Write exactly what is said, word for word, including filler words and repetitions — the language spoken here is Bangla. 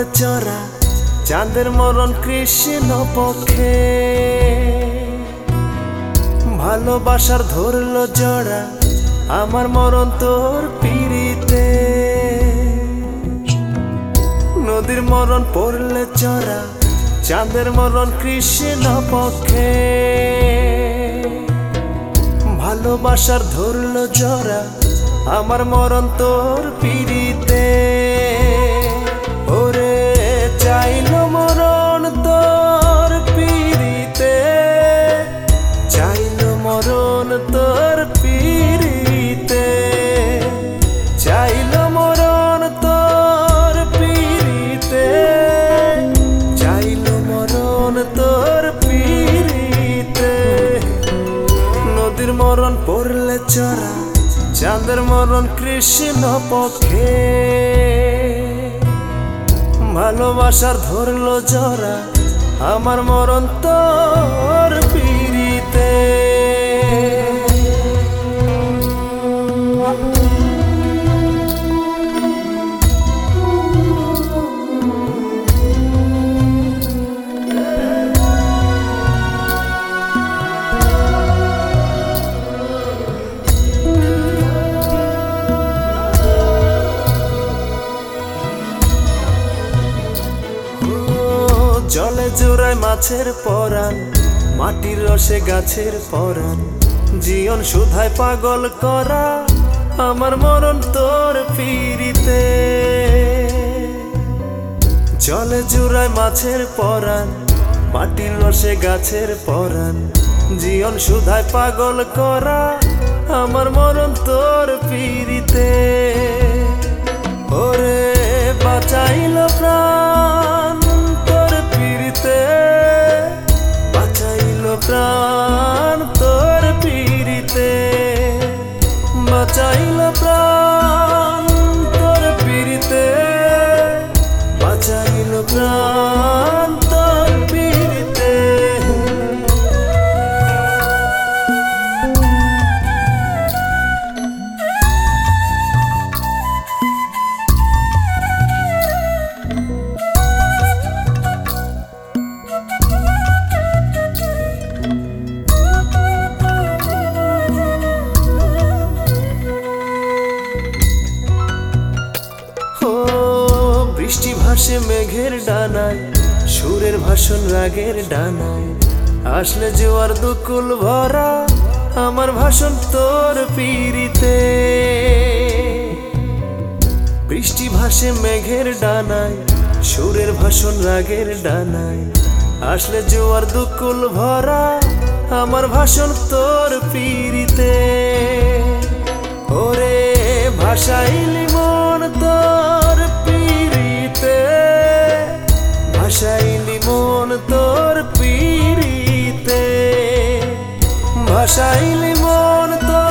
চড়া চাঁদের মরণ কৃষ্ণ পক্ষে, ভালোবাসার ধরল জড়া আমার মরণ তোর পিড়িতে। নদীর মরণ পড়লে চড়া চাঁদের মরণ কৃষ্ণ পক্ষে, ভালোবাসার ধরল জড়া আমার মরণ তোর পিড়িতে। ওরে চাইল মরণ তোর পিড়িতে, চাইল মরণ তোর পিড়িতে, চাইল মরণ তোর পিড়িতে, চাইল মরণ তোর পিড়িতে। নদীর মরণ পড়লে চড়া চাঁদের মরণ কৃষ্ণ পক্ষে, ভালোবাসার ধরল জড়া আমার মরণ তোর পিড়িতে। জলে জোড়ায় মাছের পরাণ, মাটির রসে গাছের পরাণ, জীবন সুধায় পাগল করা আমার মরণ তোর পিড়িতে। জলে জোড়ায় মাছের পরাণ, মাটির রসে গাছের পরাণ, জীবন সুধায় পাগল করা আমার মরণ তোর পিড়িতে। ওরে বাঁচাইল প্রাণ তোর পিড়িতে, বাঁচাইল প্রাণ তোর পিড়িতে, বাঁচাইল প্রাণ তোর পিড়িতে, বাঁচাইল প্রাণ তোর পিড়িতে। বৃষ্টি ভাসে মেঘের ডানায়, সুরের ভাষণ রাগের ডানায়, আসলে জোয়ার দুকুল ভরা আমার ভাষণ তোর পিড়িতে। বৃষ্টি ভাসে মেঘের ডানায়, সুরের ভাষণ রাগের ডানায়, আসলে জোয়ার দুকুল ভরা আমার ভাষণ তোর পিড়িতে। ওরে ভাষাইলি মন তোর পিড়িতে, ভাষাইলি মন তোর পিড়িতে, ভাষাইলি মন তোর